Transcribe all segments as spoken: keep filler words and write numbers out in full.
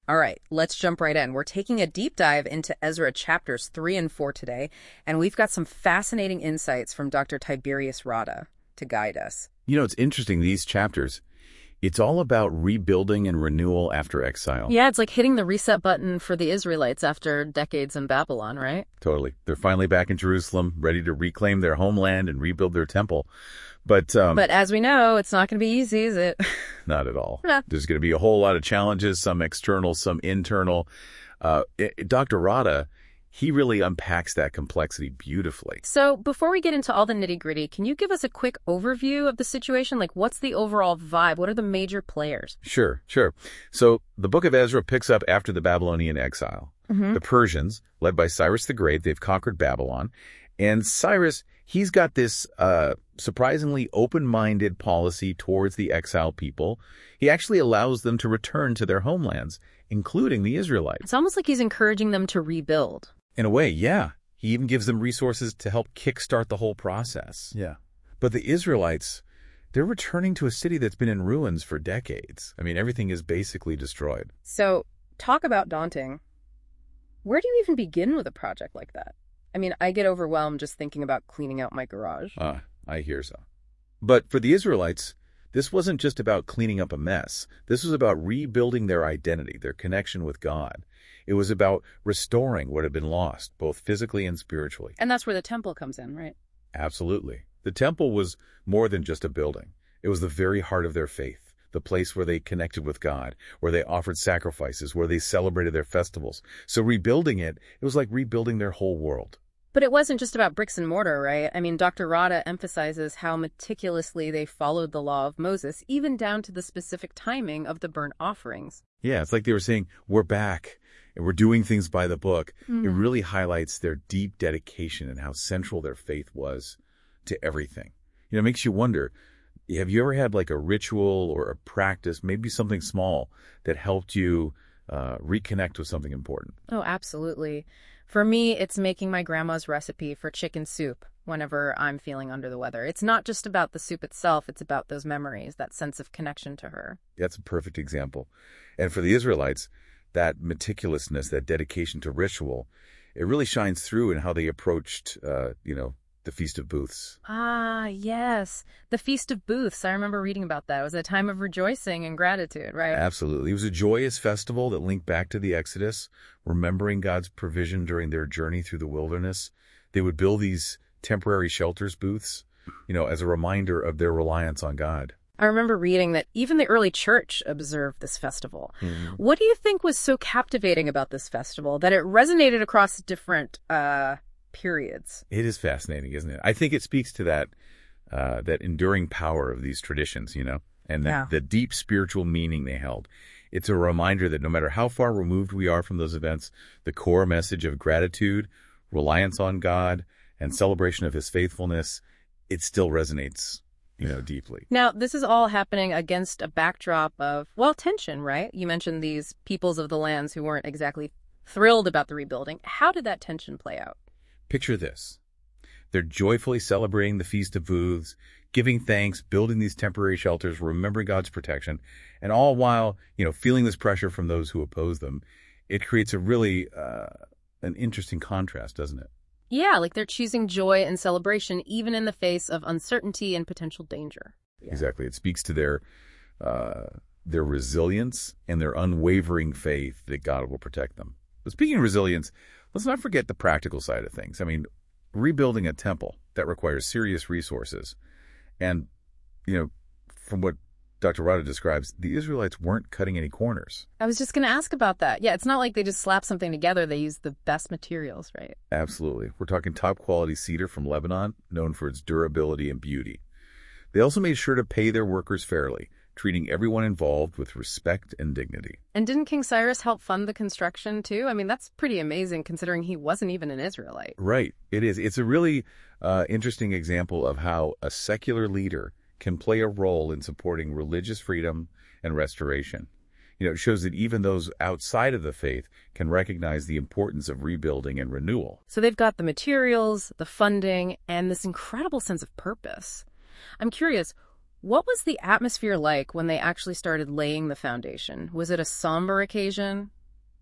All right, let's jump right in. We're taking a deep dive into Ezra chapters three and four today, and we've got some fascinating insights from Doctor Tiberius Rada to guide us. You know, it's interesting, these chapters, it's all about rebuilding and renewal after exile. Yeah, it's like hitting the reset button for the Israelites after decades in Babylon, right? Totally. They're finally back in Jerusalem, ready to reclaim their homeland and rebuild their temple. But um, but as we know, it's not going to be easy, is it? Not at all. Yeah. There's going to be a whole lot of challenges, some external, some internal. Uh, it, Doctor Rada, he really unpacks that complexity beautifully. So before we get into all the nitty-gritty, can you give us a quick overview of the situation? Like, what's the overall vibe? What are the major players? Sure, sure. So the book of Ezra picks up after the Babylonian exile. Mm-hmm. The Persians, led by Cyrus the Great, they've conquered Babylon. And Cyrus, he's got this uh, surprisingly open-minded policy towards the exiled people. He actually allows them to return to their homelands, including the Israelites. It's almost like he's encouraging them to rebuild. In a way, yeah. He even gives them resources to help kickstart the whole process. Yeah. But the Israelites, they're returning to a city that's been in ruins for decades. I mean, everything is basically destroyed. So, talk about daunting. Where do you even begin with a project like that? I mean, I get overwhelmed just thinking about cleaning out my garage. Ah, I hear so. But for the Israelites, this wasn't just about cleaning up a mess. This was about rebuilding their identity, their connection with God. It was about restoring what had been lost, both physically and spiritually. And that's where the temple comes in, right? Absolutely. The temple was more than just a building. It was the very heart of their faith, the place where they connected with God, where they offered sacrifices, where they celebrated their festivals. So rebuilding it, it was like rebuilding their whole world. But it wasn't just about bricks and mortar, right? I mean, Doctor Rada emphasizes how meticulously they followed the law of Moses, even down to the specific timing of the burnt offerings. Yeah, it's like they were saying, we're back, and we're doing things by the book. Mm. It really highlights their deep dedication and how central their faith was to everything. You know, it makes you wonder, have you ever had like a ritual or a practice, maybe something small, that helped you uh, reconnect with something important? Oh, absolutely. For me, it's making my grandma's recipe for chicken soup whenever I'm feeling under the weather. It's not just about the soup itself, it's about those memories, that sense of connection to her. That's a perfect example. And for the Israelites, that meticulousness, that dedication to ritual, it really shines through in how they approached, uh, you know, the Feast of Booths. Ah, yes. The Feast of Booths. I remember reading about that. It was a time of rejoicing and gratitude, right? Absolutely. It was a joyous festival that linked back to the Exodus, remembering God's provision during their journey through the wilderness. They would build these temporary shelters, booths, you know, as a reminder of their reliance on God. I remember reading that even the early church observed this festival. Mm-hmm. What do you think was so captivating about this festival that it resonated across different uh periods? It is fascinating, isn't it? I think it speaks to that uh, that enduring power of these traditions, you know, and the, Yeah. the deep spiritual meaning they held. It's a reminder that no matter how far removed we are from those events, the core message of gratitude, reliance on God, and celebration of his faithfulness, it still resonates, you know, deeply. Now, this is all happening against a backdrop of, well, tension, right? You mentioned these peoples of the lands who weren't exactly thrilled about the rebuilding. How did that tension play out? Picture this. They're joyfully celebrating the Feast of Booths, giving thanks, building these temporary shelters, remembering God's protection, and all while, you know, feeling this pressure from those who oppose them. It creates a really, uh, an interesting contrast, doesn't it? Yeah, like they're choosing joy and celebration even in the face of uncertainty and potential danger. Yeah. Exactly. It speaks to their, uh, their resilience and their unwavering faith that God will protect them. But speaking of resilience, let's not forget the practical side of things. I mean, rebuilding a temple, that requires serious resources. And, you know, from what Doctor Rada describes, the Israelites weren't cutting any corners. I was just going to ask about that. Yeah, it's not like they just slap something together. They use the best materials, right? Absolutely. We're talking top quality cedar from Lebanon, known for its durability and beauty. They also made sure to pay their workers fairly, treating everyone involved with respect and dignity. And didn't King Cyrus help fund the construction too? I mean, that's pretty amazing considering he wasn't even an Israelite. Right. It is. It's a really uh, interesting example of how a secular leader can play a role in supporting religious freedom and restoration. You know, it shows that even those outside of the faith can recognize the importance of rebuilding and renewal. So they've got the materials, the funding, and this incredible sense of purpose. I'm curious, what was the atmosphere like when they actually started laying the foundation? Was it a somber occasion?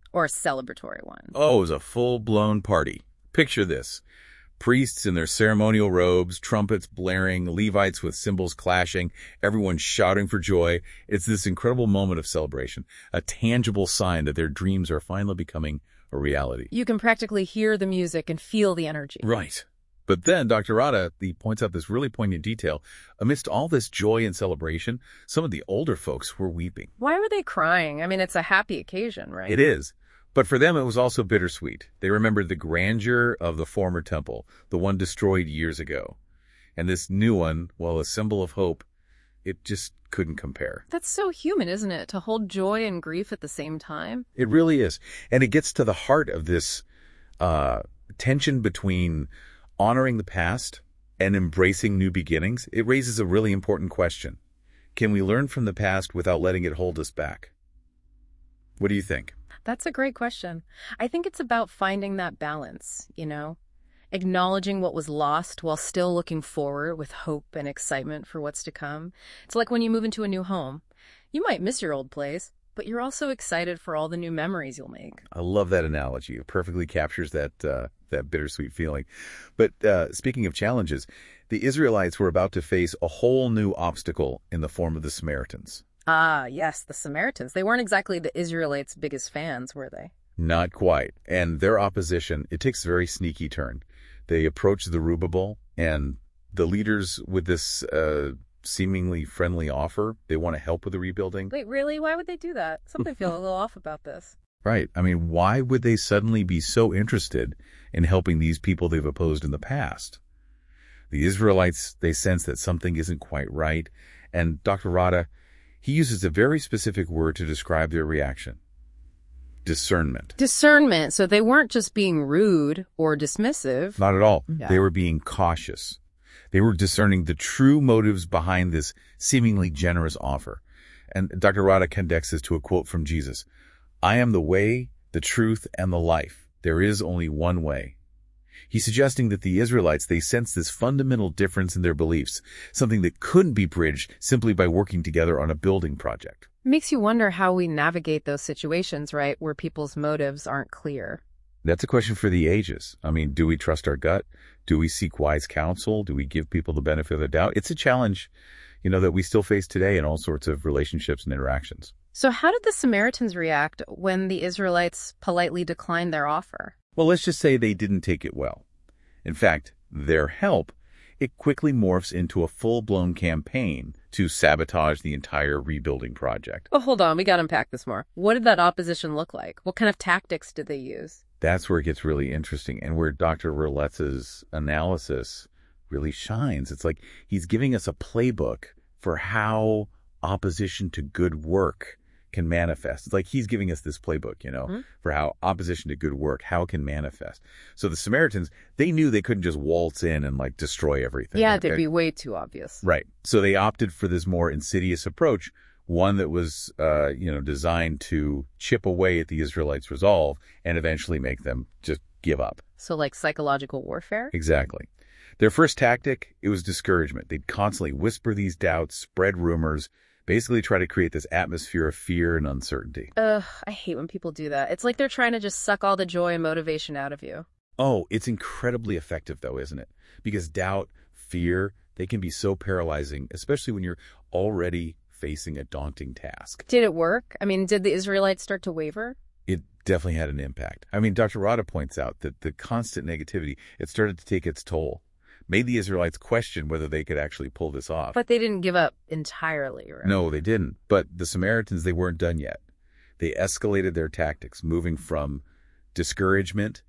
Or a celebratory one? Oh, it was a full-blown party. Picture this. Priests in their ceremonial robes, trumpets blaring, Levites with cymbals clashing, everyone shouting for joy. It's this incredible moment of celebration, a tangible sign that their dreams are finally becoming a reality. You can practically hear the music and feel the energy. Right. But then Doctor Rada, he points out this really poignant detail. Amidst all this joy and celebration, some of the older folks were weeping. Why were they crying? I mean, it's a happy occasion, right? It is. But for them, it was also bittersweet. They remembered the grandeur of the former temple, the one destroyed years ago. And this new one, while a symbol of hope, it just couldn't compare. That's so human, isn't it? To hold joy and grief at the same time? It really is. And it gets to the heart of this uh, tension between honoring the past and embracing new beginnings. It raises a really important question. Can we learn from the past without letting it hold us back? What do you think? That's a great question. I think it's about finding that balance, you know, acknowledging what was lost while still looking forward with hope and excitement for what's to come. It's like when you move into a new home. You might miss your old place, but you're also excited for all the new memories you'll make. I love that analogy. It perfectly captures that uh, that bittersweet feeling. But uh, speaking of challenges, the Israelites were about to face a whole new obstacle in the form of the Samaritans. Ah, yes, the Samaritans. They weren't exactly the Israelites' biggest fans, were they? Not quite. And their opposition, it takes a very sneaky turn. They approach the Zerubbabel, and the leaders with this uh, seemingly friendly offer, they want to help with the rebuilding. Wait, really? Why would they do that? Something feels a little off about this. Right. I mean, why would they suddenly be so interested in helping these people they've opposed in the past? The Israelites, they sense that something isn't quite right, and Doctor Rada, he uses a very specific word to describe their reaction. Discernment. Discernment. So they weren't just being rude or dismissive. Not at all. Yeah. They were being cautious. They were discerning the true motives behind this seemingly generous offer. And Doctor Rada connects this to a quote from Jesus. I am the way, the truth, and the life. There is only one way. He's suggesting that the Israelites, they sense this fundamental difference in their beliefs, something that couldn't be bridged simply by working together on a building project. Makes you wonder how we navigate those situations, right, where people's motives aren't clear. That's a question for the ages. I mean, do we trust our gut? Do we seek wise counsel? Do we give people the benefit of the doubt? It's a challenge, you know, that we still face today in all sorts of relationships and interactions. So how did the Samaritans react when the Israelites politely declined their offer? Well, let's just say they didn't take it well. In fact, their help, it quickly morphs into a full-blown campaign to sabotage the entire rebuilding project. Oh, hold on. We got to unpack this more. What did that opposition look like? What kind of tactics did they use? That's where it gets really interesting and where Doctor Rilletz's analysis really shines. It's like he's giving us a playbook for how opposition to good work can manifest. It's like he's giving us this playbook, you know, mm-hmm. for how opposition to good work, how it can manifest. So the Samaritans, they knew they couldn't just waltz in and like destroy everything. Yeah, they'd be way too obvious. Right. So they opted for this more insidious approach, one that was, uh, you know, designed to chip away at the Israelites' resolve and eventually make them just give up. So like psychological warfare? Exactly. Their first tactic, it was discouragement. They'd constantly whisper these doubts, spread rumors, basically try to create this atmosphere of fear and uncertainty. Ugh, I hate when people do that. It's like they're trying to just suck all the joy and motivation out of you. Oh, it's incredibly effective though, isn't it? Because doubt, fear, they can be so paralyzing, especially when you're already facing a daunting task. Did it work? I mean, did the Israelites start to waver? It definitely had an impact. I mean, Doctor Rada points out that the constant negativity, it started to take its toll. Made the Israelites question whether they could actually pull this off. But they didn't give up entirely, right? No, they didn't. But the Samaritans, they weren't done yet. They escalated their tactics, moving from discouragement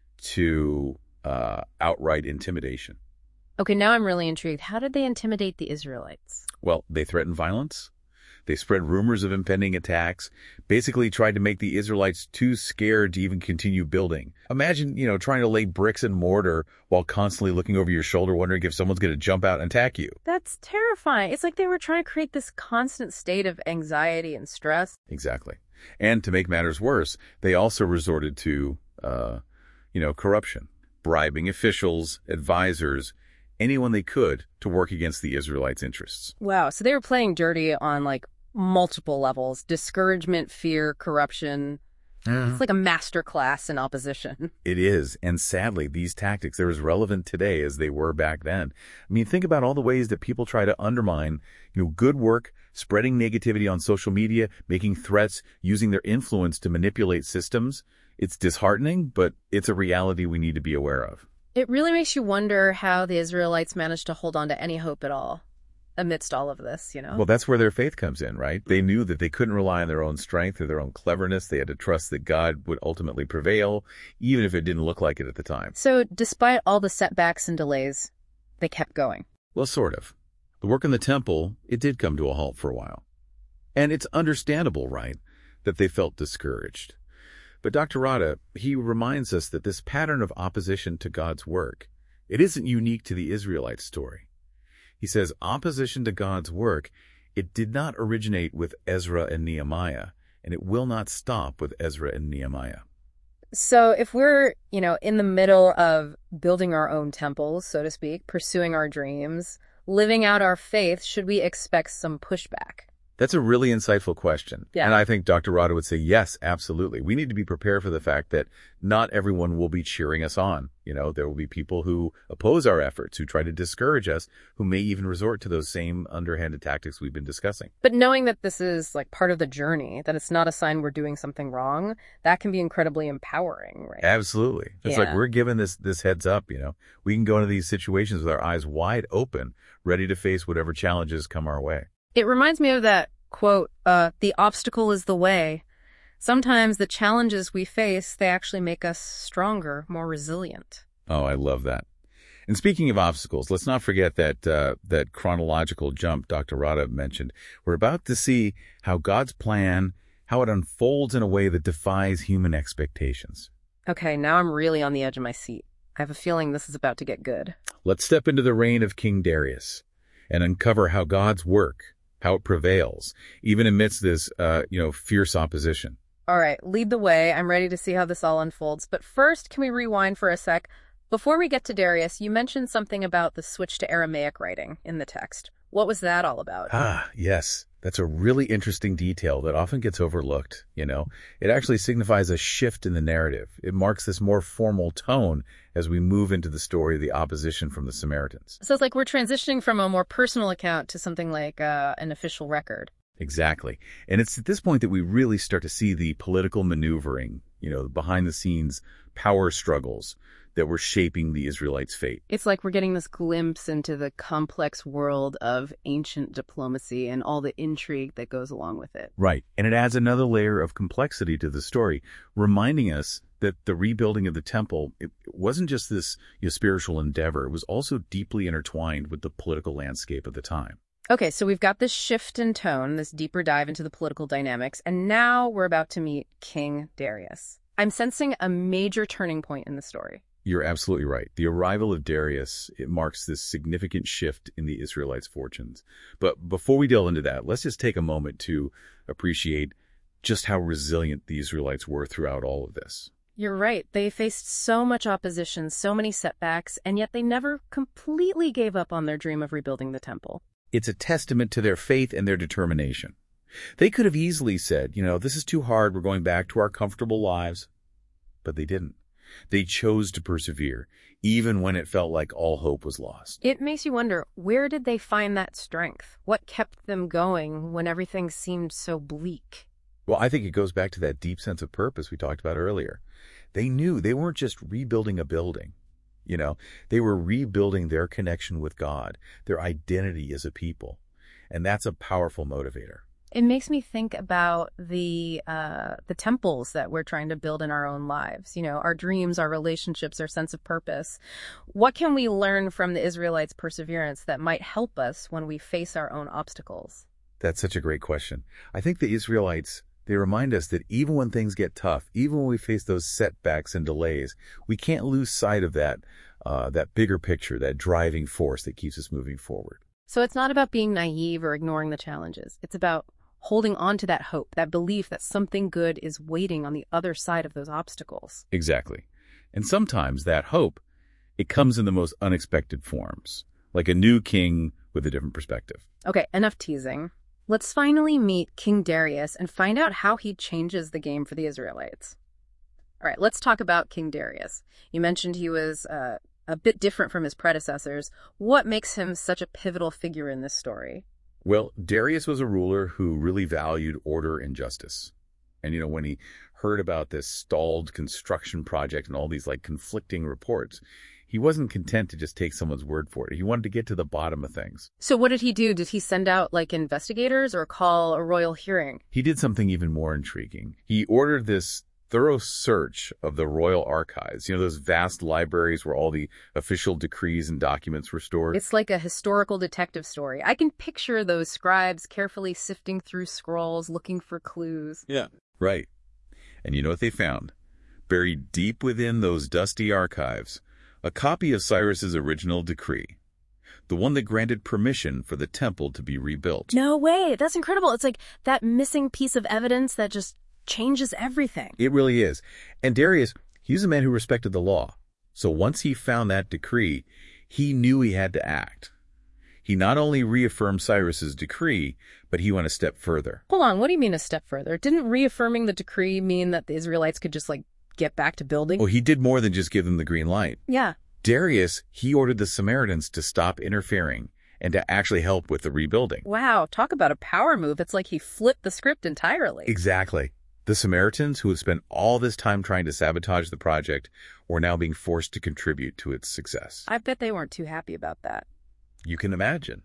to uh, outright intimidation. Okay, now I'm really intrigued. How did they intimidate the Israelites? Well, they threatened violence. They spread rumors of impending attacks, basically tried to make the Israelites too scared to even continue building. Imagine, you know, trying to lay bricks and mortar while constantly looking over your shoulder, wondering if someone's going to jump out and attack you. That's terrifying. It's like they were trying to create this constant state of anxiety and stress. Exactly. And to make matters worse, they also resorted to, uh, you know, corruption, bribing officials, advisors, anyone they could to work against the Israelites' interests. Wow. So they were playing dirty on like multiple levels: discouragement, fear, corruption. Yeah. It's like a master class in opposition. It is. And sadly, these tactics are as relevant today as they were back then. I mean, think about all the ways that people try to undermine, you know, good work, spreading negativity on social media, making threats, using their influence to manipulate systems. It's disheartening, but it's a reality we need to be aware of. It really makes you wonder how the Israelites managed to hold on to any hope at all amidst all of this, you know? Well, that's where their faith comes in, right? They knew that they couldn't rely on their own strength or their own cleverness. They had to trust that God would ultimately prevail, even if it didn't look like it at the time. So despite all the setbacks and delays, they kept going. Well, sort of. The work in the temple, it did come to a halt for a while. And it's understandable, right, that they felt discouraged. But Doctor Rada, he reminds us that this pattern of opposition to God's work, it isn't unique to the Israelite story. He says opposition to God's work, it did not originate with Ezra and Nehemiah, and it will not stop with Ezra and Nehemiah. So if we're, you know, in the middle of building our own temples, so to speak, pursuing our dreams, living out our faith, should we expect some pushback? That's a really insightful question. Yeah. And I think Doctor Rada would say, yes, absolutely. We need to be prepared for the fact that not everyone will be cheering us on. You know, there will be people who oppose our efforts, who try to discourage us, who may even resort to those same underhanded tactics we've been discussing. But knowing that this is like part of the journey, that it's not a sign we're doing something wrong, that can be incredibly empowering, right? Absolutely. It's Yeah. like we're given this, this heads up, you know. We can go into these situations with our eyes wide open, ready to face whatever challenges come our way. It reminds me of that quote, uh, the obstacle is the way. Sometimes the challenges we face, they actually make us stronger, more resilient. Oh, I love that. And speaking of obstacles, let's not forget that uh, that chronological jump Doctor Rada mentioned. We're about to see how God's plan, how it unfolds in a way that defies human expectations. Okay, now I'm really on the edge of my seat. I have a feeling this is about to get good. Let's step into the reign of King Darius and uncover how God's work, how it prevails, even amidst this, uh, you know, fierce opposition. All right, lead the way. I'm ready to see how this all unfolds. But first, can we rewind for a sec? Before we get to Darius, you mentioned something about the switch to Aramaic writing in the text. What was that all about? Ah, yes. That's a really interesting detail that often gets overlooked, you know. It actually signifies a shift in the narrative. It marks this more formal tone as we move into the story of the opposition from the Samaritans. So it's like we're transitioning from a more personal account to something like uh, an official record. Exactly. And it's at this point that we really start to see the political maneuvering, you know, behind-the-scenes power struggles that were shaping the Israelites' fate. It's like we're getting this glimpse into the complex world of ancient diplomacy and all the intrigue that goes along with it. Right. And it adds another layer of complexity to the story, reminding us that the rebuilding of the temple, it wasn't just this, you know, spiritual endeavor. It was also deeply intertwined with the political landscape of the time. Okay, so we've got this shift in tone, this deeper dive into the political dynamics, and now we're about to meet King Darius. I'm sensing a major turning point in the story. You're absolutely right. The arrival of Darius, it marks this significant shift in the Israelites' fortunes. But before we delve into that, let's just take a moment to appreciate just how resilient the Israelites were throughout all of this. You're right. They faced so much opposition, so many setbacks, and yet they never completely gave up on their dream of rebuilding the temple. It's a testament to their faith and their determination. They could have easily said, you know, this is too hard, we're going back to our comfortable lives. But they didn't. They chose to persevere, even when it felt like all hope was lost. It makes you wonder, where did they find that strength? What kept them going when everything seemed so bleak? Well, I think it goes back to that deep sense of purpose we talked about earlier. They knew they weren't just rebuilding a building. You know, they were rebuilding their connection with God, their identity as a people. And that's a powerful motivator. It makes me think about the uh, the temples that we're trying to build in our own lives. You know, our dreams, our relationships, our sense of purpose. What can we learn from the Israelites' perseverance that might help us when we face our own obstacles? That's such a great question. I think the Israelites, they remind us that even when things get tough, even when we face those setbacks and delays, we can't lose sight of that, uh, that bigger picture, that driving force that keeps us moving forward. So it's not about being naive or ignoring the challenges. It's about holding on to that hope, that belief that something good is waiting on the other side of those obstacles. Exactly. And sometimes that hope, it comes in the most unexpected forms, like a new king with a different perspective. Okay, enough teasing. Let's finally meet King Darius and find out how he changes the game for the Israelites. All right, let's talk about King Darius. You mentioned he was uh, a bit different from his predecessors. What makes him such a pivotal figure in this story? Well, Darius was a ruler who really valued order and justice. And, you know, when he heard about this stalled construction project and all these, like, conflicting reports, he wasn't content to just take someone's word for it. He wanted to get to the bottom of things. So what did he do? Did he send out, like, investigators or call a royal hearing? He did something even more intriguing. He ordered this thorough search of the royal archives, you know, those vast libraries where all the official decrees and documents were stored. It's like a historical detective story. I can picture those scribes carefully sifting through scrolls, looking for clues. Yeah. Right. And you know what they found? Buried deep within those dusty archives, a copy of Cyrus's original decree, the one that granted permission for the temple to be rebuilt. No way. That's incredible. It's like that missing piece of evidence that just changes everything. It really is. And Darius, he's a man who respected the law. So once he found that decree, he knew he had to act. He not only reaffirmed Cyrus's decree, but he went a step further. Hold on, what do you mean a step further? Didn't reaffirming the decree mean that the Israelites could just, like, get back to building? Oh, he did more than just give them the green light. Yeah. Darius, he ordered the Samaritans to stop interfering and to actually help with the rebuilding. Wow, talk about a power move. It's like he flipped the script entirely. Exactly. The Samaritans, who had spent all this time trying to sabotage the project, were now being forced to contribute to its success. I bet they weren't too happy about that. You can imagine.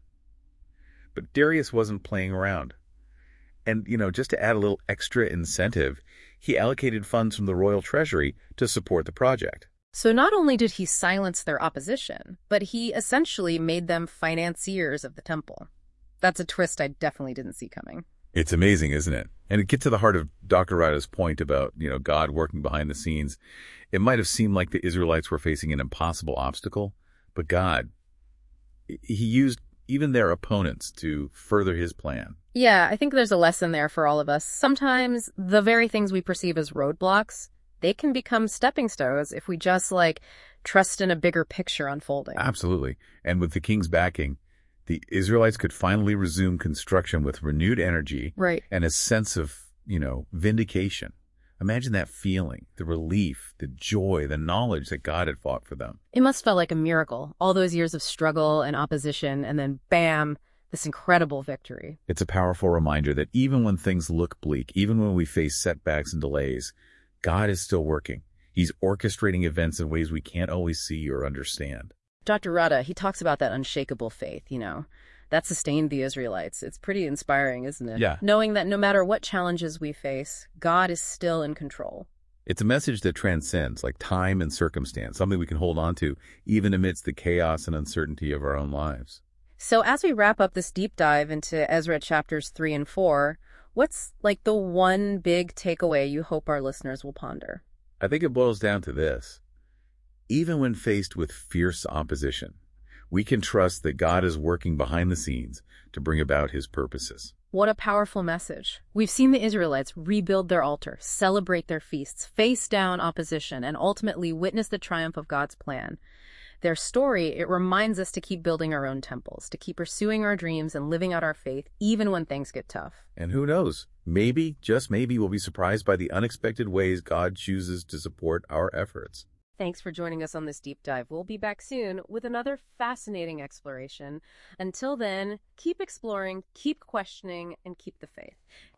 But Darius wasn't playing around. And, you know, just to add a little extra incentive, he allocated funds from the royal treasury to support the project. So not only did he silence their opposition, but he essentially made them financiers of the temple. That's a twist I definitely didn't see coming. It's amazing, isn't it? And it gets to the heart of Doctor Rada's point about, you know, God working behind the scenes. It might have seemed like the Israelites were facing an impossible obstacle, but God, he used even their opponents to further his plan. Yeah, I think there's a lesson there for all of us. Sometimes the very things we perceive as roadblocks, they can become stepping stones if we just, like, trust in a bigger picture unfolding. Absolutely. And with the king's backing, the Israelites could finally resume construction with renewed energy, right, and a sense of, you know, vindication. Imagine that feeling, the relief, the joy, the knowledge that God had fought for them. It must feel like a miracle, all those years of struggle and opposition, and then bam, this incredible victory. It's a powerful reminder that even when things look bleak, even when we face setbacks and delays, God is still working. He's orchestrating events in ways we can't always see or understand. Doctor Rada, he talks about that unshakable faith, you know, that sustained the Israelites. It's pretty inspiring, isn't it? Yeah. Knowing that no matter what challenges we face, God is still in control. It's a message that transcends, like, time and circumstance, something we can hold on to, even amidst the chaos and uncertainty of our own lives. So as we wrap up this deep dive into Ezra chapters three and four, what's, like, the one big takeaway you hope our listeners will ponder? I think it boils down to this. Even when faced with fierce opposition, we can trust that God is working behind the scenes to bring about his purposes. What a powerful message. We've seen the Israelites rebuild their altar, celebrate their feasts, face down opposition, and ultimately witness the triumph of God's plan. Their story, it reminds us to keep building our own temples, to keep pursuing our dreams and living out our faith, even when things get tough. And who knows, maybe, just maybe, we'll be surprised by the unexpected ways God chooses to support our efforts. Thanks for joining us on this deep dive. We'll be back soon with another fascinating exploration. Until then, keep exploring, keep questioning, and keep the faith.